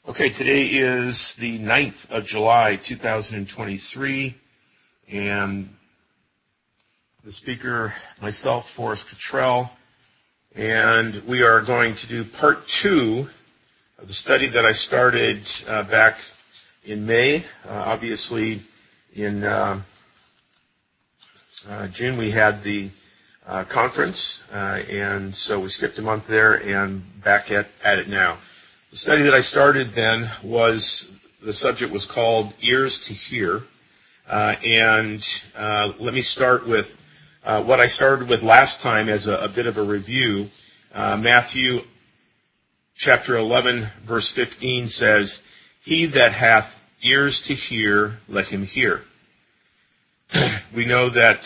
Okay, today is the 9th of July, 2023, and the speaker, myself, Forrest Cottrell, and we are going to do part 2 of the study that I started back in May. Obviously, in June we had the conference, and so we skipped a month there and back at it now. The study that I started then the subject was called Ears to Hear, and let me start with what I started with last time as a bit of a review. Matthew chapter 11 verse 15 says, "He that hath ears to hear, let him hear." We know that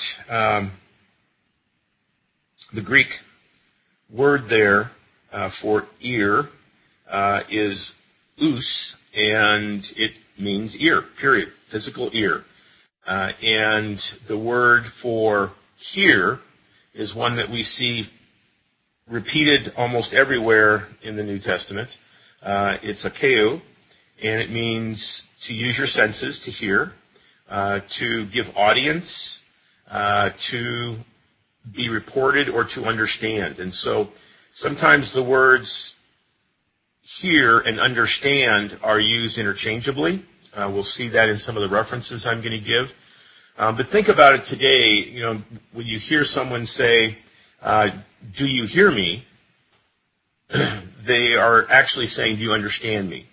the Greek word there for ear is us, and it means ear, period, physical ear. And the word for hear is one that we see repeated almost everywhere in the New Testament. It's akeo, and it means to use your senses to hear, to give audience, to be reported, or to understand. And so sometimes the words hear and understand are used interchangeably. We'll see that in some of the references I'm going to give. But think about it today, when you hear someone say, "Do you hear me?" they are actually saying, "Do you understand me?"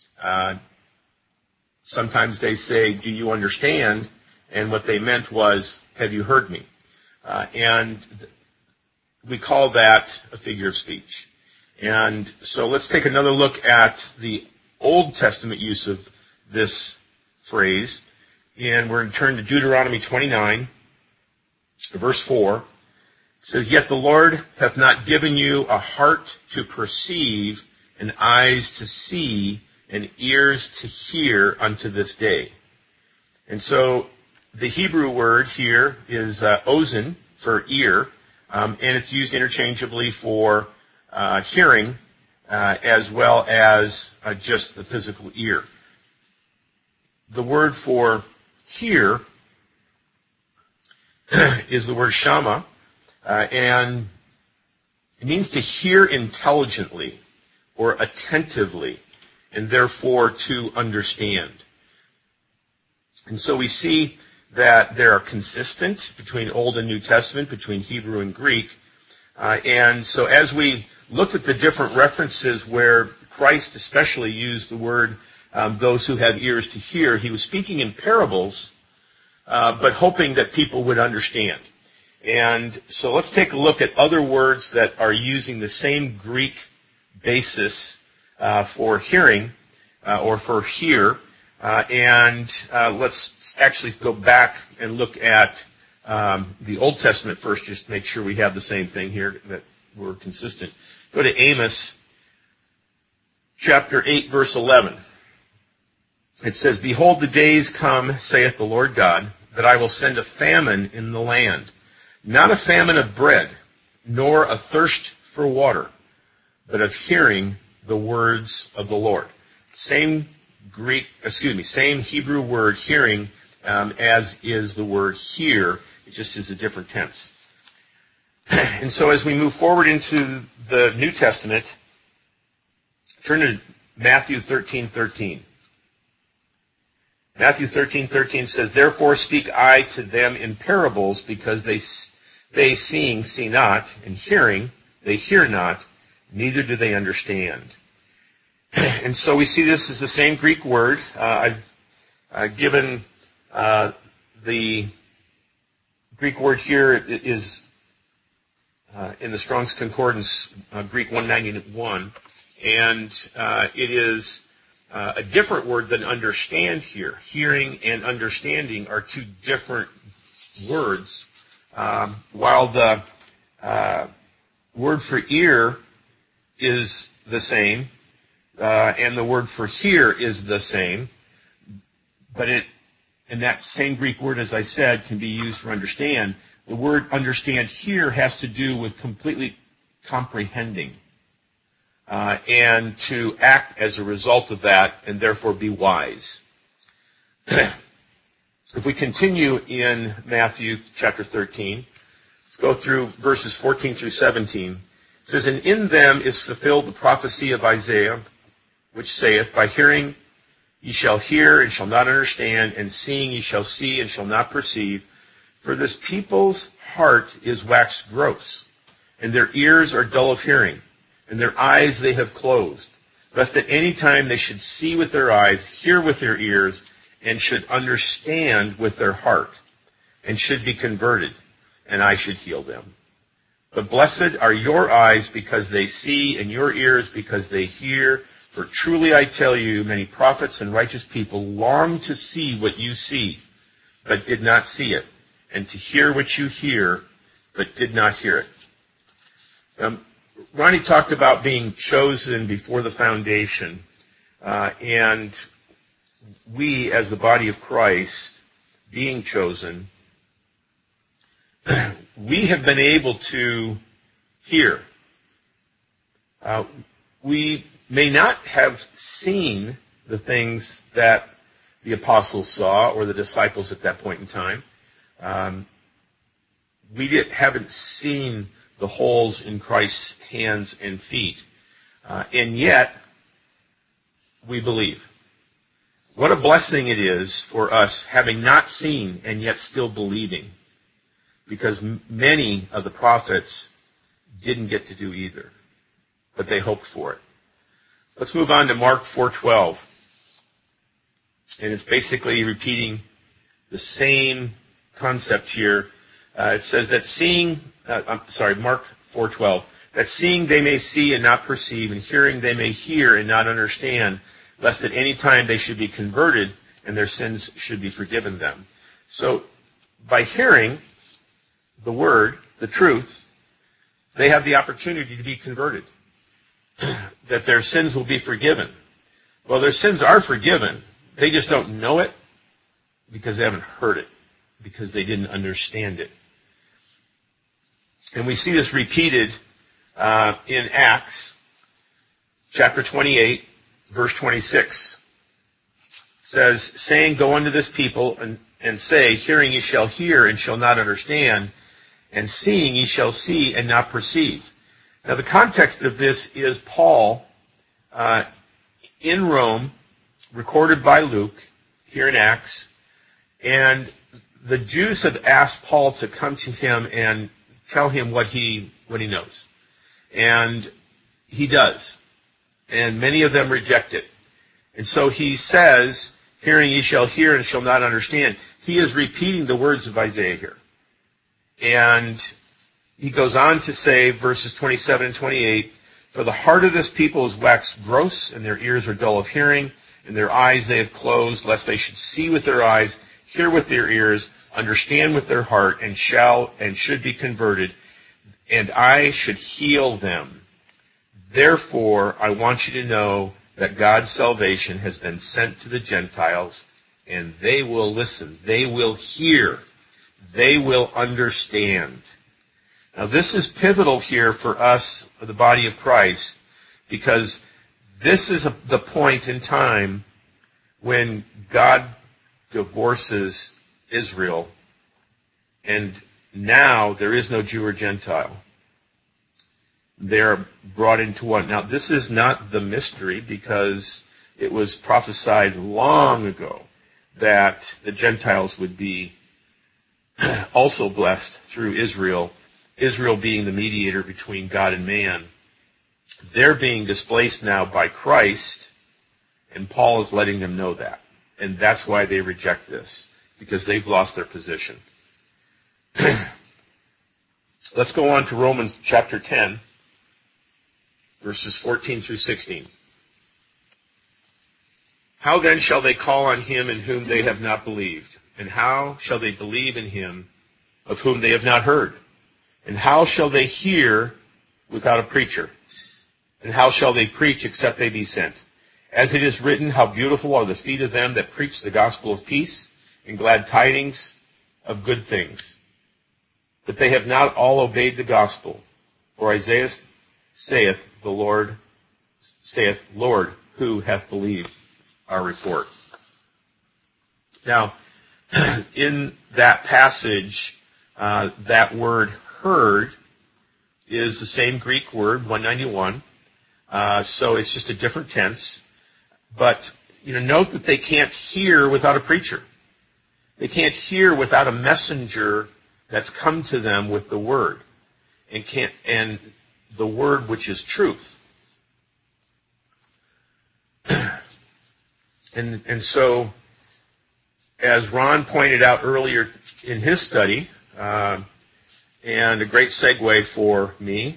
Sometimes they say, "Do you understand?" and what they meant was, "Have you heard me?" And we call that a figure of speech. And so let's take another look at the Old Testament use of this phrase. And we're going to turn to Deuteronomy 29, verse 4. It says, "Yet the Lord hath not given you a heart to perceive, and eyes to see, and ears to hear unto this day." And so the Hebrew word here is ozen, for ear, and it's used interchangeably for hearing, as well as just the physical ear. The word for hear is the word shama, and it means to hear intelligently or attentively, and therefore to understand. And so we see that they are consistent between Old and New Testament, between Hebrew and Greek. And so as we looked at the different references where Christ especially used the word, those who have ears to hear, he was speaking in parables, but hoping that people would understand. And so let's take a look at other words that are using the same Greek basis for hearing, or for hear. And let's actually go back and look at the Old Testament first, just to make sure we have the same thing here, that we're consistent. Go to Amos chapter 8, verse 11. It says, "Behold, the days come, saith the Lord God, that I will send a famine in the land, not a famine of bread, nor a thirst for water, but of hearing the words of the Lord." Same Hebrew word hearing, as is the word hear. It just is a different tense. And so as we move forward into the New Testament, turn to Matthew 13:13. Matthew 13:13 says, "Therefore speak I to them in parables, because they seeing see not, and hearing they hear not, neither do they understand." And so we see this as the same Greek word. I've given the Greek word here is in the Strong's Concordance, Greek 191, and it is a different word than understand here. Hearing and understanding are two different words. While the word for ear is the same, and the word for hear is the same, but and that same Greek word, as I said, can be used for understand. The word understand here has to do with completely comprehending. and to act as a result of that, and therefore be wise. If we continue in Matthew chapter 13, let's go through verses 14 through 17. It says, "And in them is fulfilled the prophecy of Isaiah, which saith, By hearing ye shall hear and shall not understand, and seeing ye shall see and shall not perceive. For this people's heart is waxed gross, and their ears are dull of hearing, and their eyes they have closed, lest at any time they should see with their eyes, hear with their ears, and should understand with their heart, and should be converted, and I should heal them. But blessed are your eyes because they see, and your ears because they hear. For truly I tell you, many prophets and righteous people long to see what you see, but did not see it, and to hear what you hear, but did not hear it." Ronnie talked about being chosen before the foundation, and we, as the body of Christ, being chosen, we have been able to hear. We may not have seen the things that the apostles saw or the disciples at that point in time. We haven't seen the holes in Christ's hands and feet, and yet we believe. What a blessing it is for us having not seen and yet still believing, because many of the prophets didn't get to do either, but they hoped for it. Let's move on to Mark 4:12, and it's basically repeating the same concept here. It says that Mark 4:12, that seeing they may see and not perceive, and hearing they may hear and not understand, lest at any time they should be converted and their sins should be forgiven them. So by hearing the word, the truth, they have the opportunity to be converted, that their sins will be forgiven. Well, their sins are forgiven. They just don't know it because they haven't heard it, because they didn't understand it. And we see this repeated in Acts chapter 28, verse 26. It says, "Saying, Go unto this people, and say, Hearing ye shall hear, and shall not understand, and seeing ye shall see, and not perceive." Now the context of this is Paul in Rome, recorded by Luke, here in Acts, and the Jews have asked Paul to come to him and tell him what he knows. And he does. And many of them reject it. And so he says, "Hearing ye shall hear and shall not understand." He is repeating the words of Isaiah here. And he goes on to say, verses 27 and 28, "For the heart of this people is waxed gross, and their ears are dull of hearing, and their eyes they have closed, lest they should see with their eyes, hear with their ears, understand with their heart, and should be converted, and I should heal them. Therefore, I want you to know that God's salvation has been sent to the Gentiles, and they will listen, they will hear, they will understand." Now this is pivotal here for us, the body of Christ, because this is the point in time when God divorces Israel, and now there is no Jew or Gentile. They're brought into one. Now this is not the mystery, because it was prophesied long ago that the Gentiles would be also blessed through Israel, Israel being the mediator between God and man. They're being displaced now by Christ, and Paul is letting them know that. And that's why they reject this, because they've lost their position. Let's go on to Romans chapter 10, verses 14 through 16. "How then shall they call on him in whom they have not believed? And how shall they believe in him of whom they have not heard? And how shall they hear without a preacher? And how shall they preach except they be sent? As it is written, How beautiful are the feet of them that preach the gospel of peace, and glad tidings of good things. But they have not all obeyed the gospel. For Isaiah saith, The Lord saith, Lord, who hath believed our report? Now, in that passage, that word heard is the same Greek word, 191. So it's just a different tense. But, note that they can't hear without a preacher. They can't hear without a messenger that's come to them with the word. And the word which is truth. And so, as Ron pointed out earlier in his study, and a great segue for me,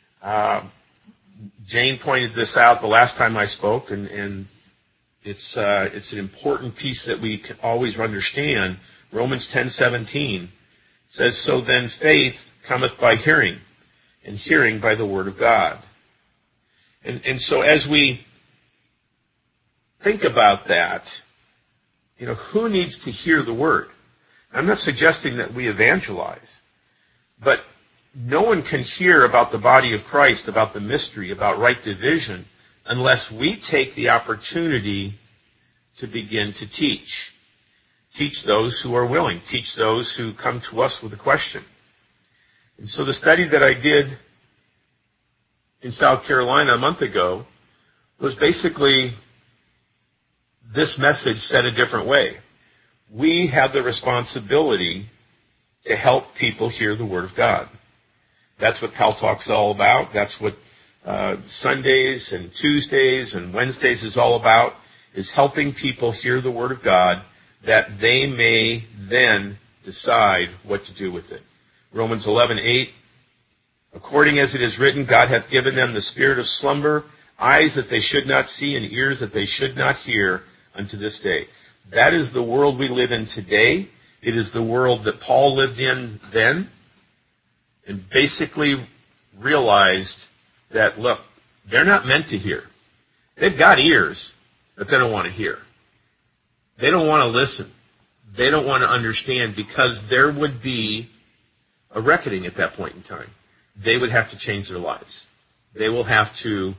Jane pointed this out the last time I spoke, and it's an important piece that we can always understand. Romans 10:17 says, So then faith cometh by hearing, and hearing by the word of God. And so as we think about that, who needs to hear the word? I'm not suggesting that we evangelize, but no one can hear about the body of Christ, about the mystery, about right division, unless we take the opportunity to begin to teach. Teach those who are willing. Teach those who come to us with a question. And so the study that I did in South Carolina a month ago was basically this message said a different way. We have the responsibility to help people hear the Word of God. That's what Pal Talk's all about. That's what Sundays and Tuesdays and Wednesdays is all about, is helping people hear the Word of God that they may then decide what to do with it. Romans 11:8, according as it is written, God hath given them the spirit of slumber, eyes that they should not see and ears that they should not hear unto this day. That is the world we live in today. It is the world that Paul lived in then, and basically realized that, look, they're not meant to hear. They've got ears, but they don't want to hear. They don't want to listen. They don't want to understand, because there would be a reckoning at that point in time. They would have to change their lives. They will have to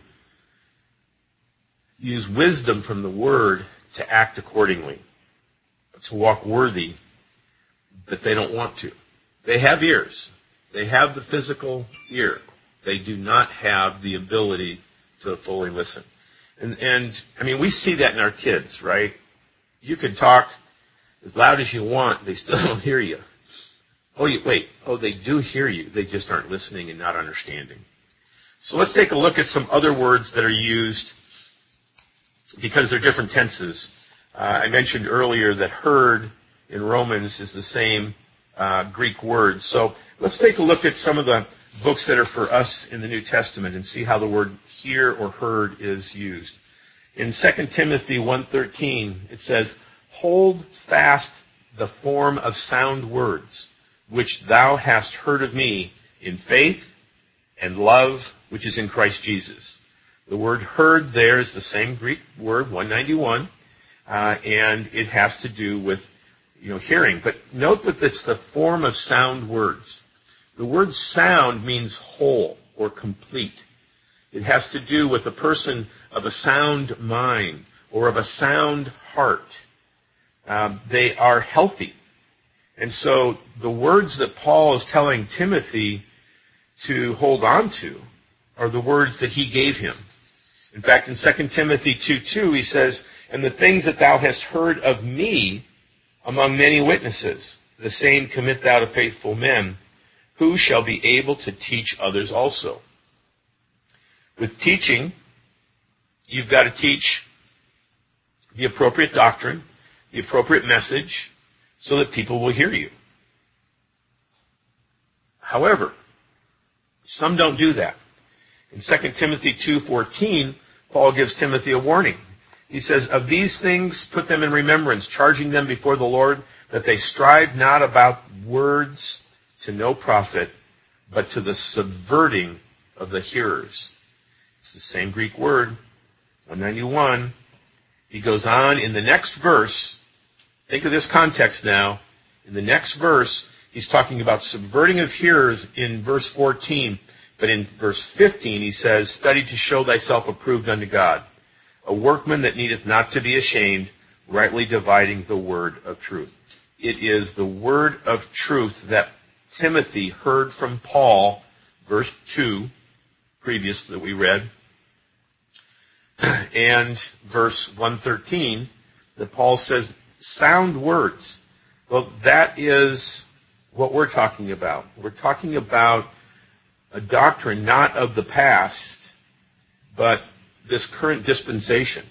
use wisdom from the Word to act accordingly, to walk worthy, but they don't want to. They have ears. They have the physical ear. They do not have the ability to fully listen. And I mean, we see that in our kids, right? You can talk as loud as you want, they still don't hear you. They do hear you. They just aren't listening and not understanding. So let's take a look at some other words that are used because they're different tenses. I mentioned earlier that heard in Romans is the same Greek word. So let's take a look at some of the books that are for us in the New Testament and see how the word hear or heard is used. In 2 Timothy 1:13, it says, Hold fast the form of sound words, which thou hast heard of me in faith and love, which is in Christ Jesus. The word heard there is the same Greek word, 191, and it has to do with hearing. But note that it's the form of sound words. The word sound means whole or complete. It has to do with a person of a sound mind or of a sound heart. They are healthy. And so the words that Paul is telling Timothy to hold on to are the words that he gave him. In fact, in 2 Timothy 2:2, he says, And the things that thou hast heard of me among many witnesses, the same commit thou to faithful men, who shall be able to teach others also. With teaching, you've got to teach the appropriate doctrine, the appropriate message, so that people will hear you. However, some don't do that. In 2 Timothy 2:14, Paul gives Timothy a warning. He says, Of these things put them in remembrance, charging them before the Lord, that they strive not about words to no profit, but to the subverting of the hearers. It's the same Greek word, 191. He goes on in the next verse. Think of this context now. In the next verse, he's talking about subverting of hearers in verse 14. But in verse 15 he says, study to show thyself approved unto God, a workman that needeth not to be ashamed, rightly dividing the word of truth. It is the word of truth that Timothy heard from Paul, verse 2, previous that we read, and verse 113, that Paul says, sound words. Well, that is what we're talking about. We're talking about a doctrine not of the past, but this current dispensation.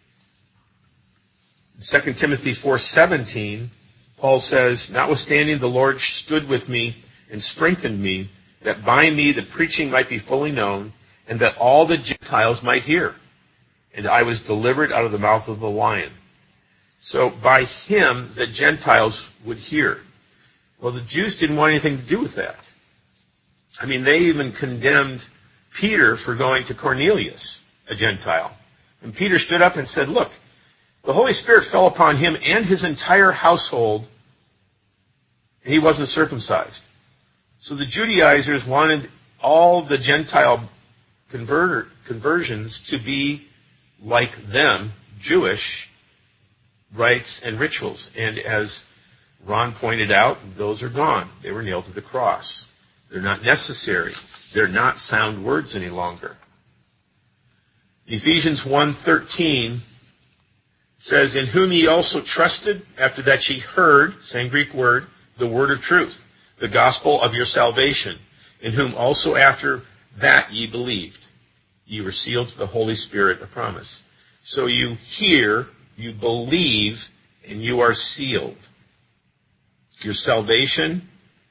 2 Timothy 4:17, Paul says, notwithstanding the Lord stood with me and strengthened me, that by me the preaching might be fully known, and that all the Gentiles might hear. And I was delivered out of the mouth of the lion. So by him, the Gentiles would hear. Well, the Jews didn't want anything to do with that. I mean, they even condemned Peter for going to Cornelius, a Gentile. And Peter stood up and said, look, the Holy Spirit fell upon him and his entire household, and he wasn't circumcised. So the Judaizers wanted all the Gentile conversions to be like them, Jewish rites and rituals. And as Ron pointed out, those are gone. They were nailed to the cross. They're not necessary. They're not sound words any longer. Ephesians 1:13 says, in whom ye also trusted, after that ye heard, same Greek word, the word of truth, the gospel of your salvation, in whom also after that ye believed. Ye were sealed to the Holy Spirit of promise. So you hear, you believe, and you are sealed. Your salvation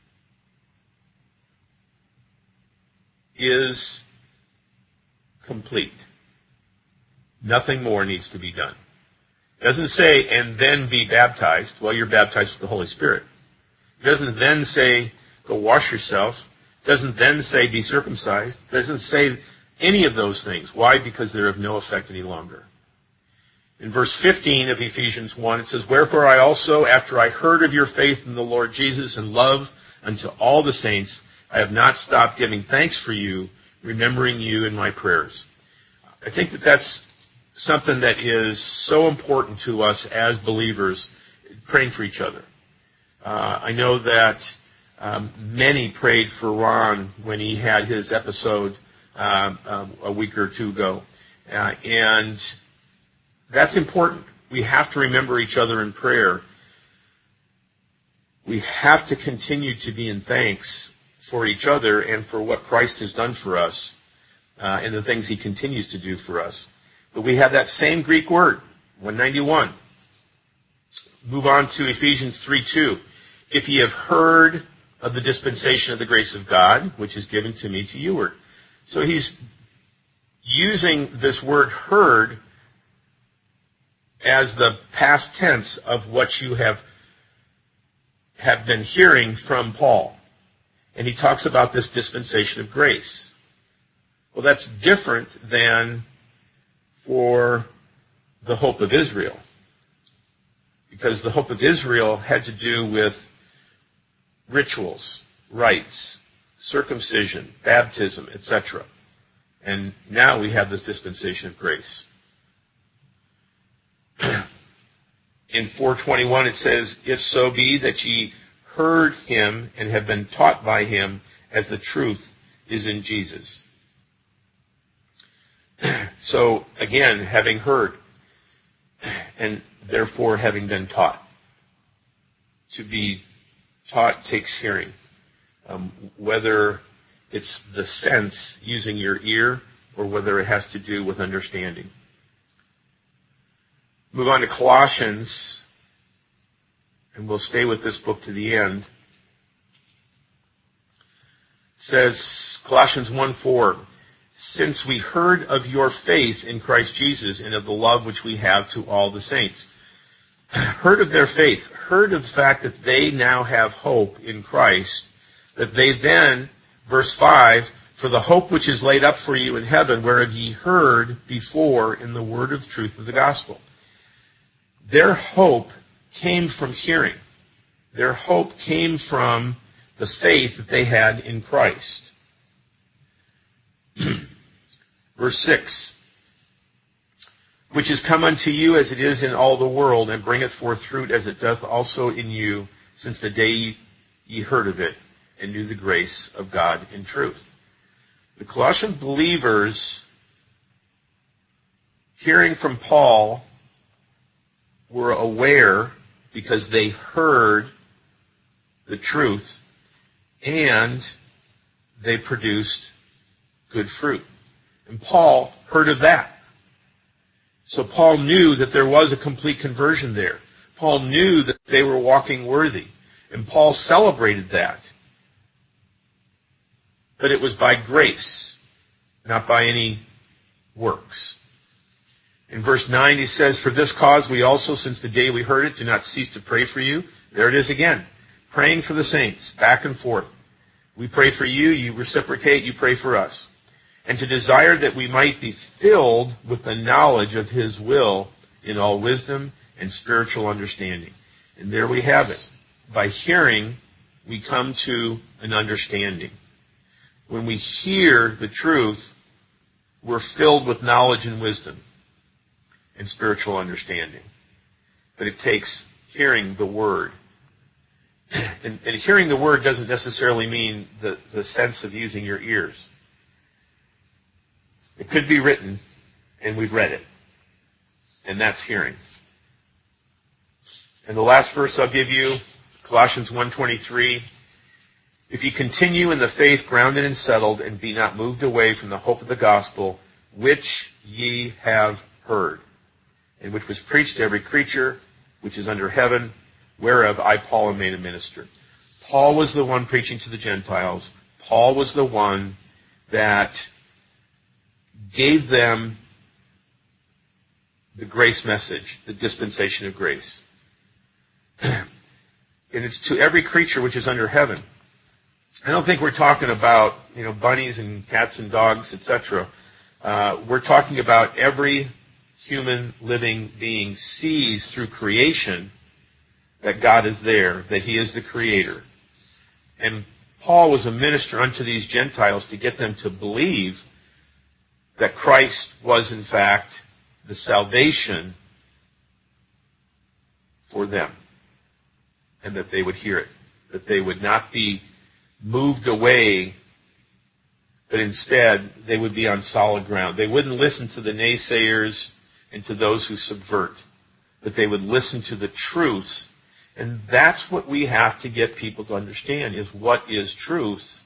is complete. Nothing more needs to be done. It doesn't say, and then be baptized. Well, you're baptized with the Holy Spirit. It doesn't then say, go wash yourself. It doesn't then say, be circumcised. It doesn't say any of those things. Why? Because they're of no effect any longer. In verse 15 of Ephesians 1, it says, wherefore I also, after I heard of your faith in the Lord Jesus and love unto all the saints, I have not stopped giving thanks for you, remembering you in my prayers. I think that that's something that is so important to us as believers, praying for each other. I know that many prayed for Ron when he had his episode a week or two ago. And that's important. We have to remember each other in prayer. We have to continue to be in thanks for each other and for what Christ has done for us and the things he continues to do for us. But we have that same Greek word, 191. Move on to Ephesians 3:2. If ye have heard of the dispensation of the grace of God, which is given to me to you. So he's using this word heard as the past tense of what you have been hearing from Paul. And he talks about this dispensation of grace. Well, that's different than for the hope of Israel. Because the hope of Israel had to do with rituals, rites, circumcision, baptism, etc. And now we have this dispensation of grace. In 4:21 it says, if so be that ye heard him and have been taught by him as the truth is in Jesus. So again, having heard and therefore having been taught. To be taught takes hearing. Whether it's the sense using your ear or whether it has to do with understanding. Move on to Colossians, and we'll stay with this book to the end. It says, Colossians 1:4, since we heard of your faith in Christ Jesus and of the love which we have to all the saints. Heard of their faith, heard of the fact that they now have hope in Christ, that they then, verse 5, for the hope which is laid up for you in heaven, whereof ye heard before in the word of truth of the gospel. Their hope came from hearing. Their hope came from the faith that they had in Christ. Verse 6. Which is come unto you as it is in all the world, and bringeth forth fruit as it doth also in you, since the day ye heard of it, and knew the grace of God in truth. The Colossian believers, hearing from Paul, were aware because they heard the truth, and they produced good fruit. And Paul heard of that. So Paul knew that there was a complete conversion there. Paul knew that they were walking worthy. And Paul celebrated that. But it was by grace, not by any works. In verse 9 he says, For this cause we also, since the day we heard it, do not cease to pray for you. There it is again. Praying for the saints, back and forth. We pray for you, you reciprocate, you pray for us. And to desire that we might be filled with the knowledge of His will in all wisdom and spiritual understanding. And there we have it. By hearing, we come to an understanding. When we hear the truth, we're filled with knowledge and wisdom and spiritual understanding. But it takes hearing the Word. And hearing the Word doesn't necessarily mean the sense of using your ears. It could be written, and we've read it. And that's hearing. And the last verse I'll give you, Colossians 1:23. If you continue in the faith grounded and settled, and be not moved away from the hope of the gospel, which ye have heard, and which was preached to every creature which is under heaven, whereof I, Paul, am made a minister. Paul was the one preaching to the Gentiles. Paul was the one that gave them the grace message, the dispensation of grace. And it's to every creature which is under heaven. I don't think we're talking about, bunnies and cats and dogs, etc. We're talking about every human living being sees through creation that God is there, that He is the Creator. And Paul was a minister unto these Gentiles to get them to believe that Christ was, in fact, the salvation for them. And that they would hear it. That they would not be moved away, but instead they would be on solid ground. They wouldn't listen to the naysayers and to those who subvert. But they would listen to the truth. And that's what we have to get people to understand, is what is truth.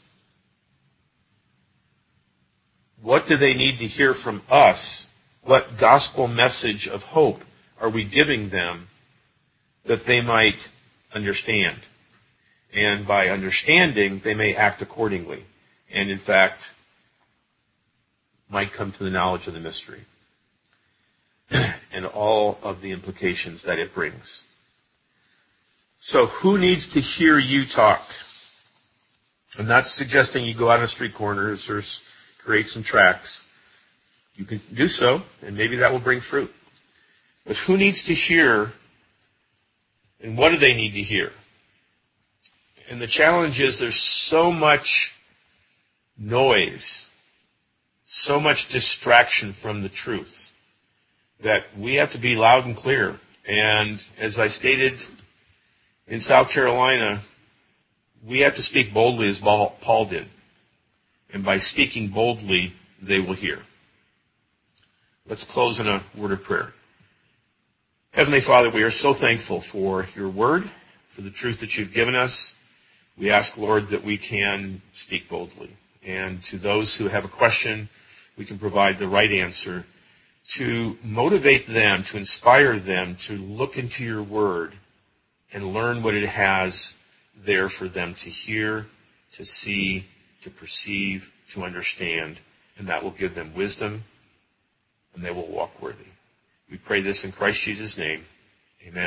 What do they need to hear from us? What gospel message of hope are we giving them that they might understand? And by understanding, they may act accordingly. And in fact, might come to the knowledge of the mystery. And all of the implications that it brings. So who needs to hear you talk? I'm not suggesting you go out on street corners or create some tracts. You can do so, and maybe that will bring fruit. But who needs to hear, and what do they need to hear? And the challenge is there's so much noise, so much distraction from the truth, that we have to be loud and clear. And as I stated in South Carolina, we have to speak boldly as Paul did. And by speaking boldly, they will hear. Let's close in a word of prayer. Heavenly Father, we are so thankful for your word, for the truth that you've given us. We ask, Lord, that we can speak boldly. And to those who have a question, we can provide the right answer to motivate them, to inspire them to look into your word and learn what it has there for them to hear, to see, to perceive, to understand. And that will give them wisdom, and they will walk worthy. We pray this in Christ Jesus' name. Amen.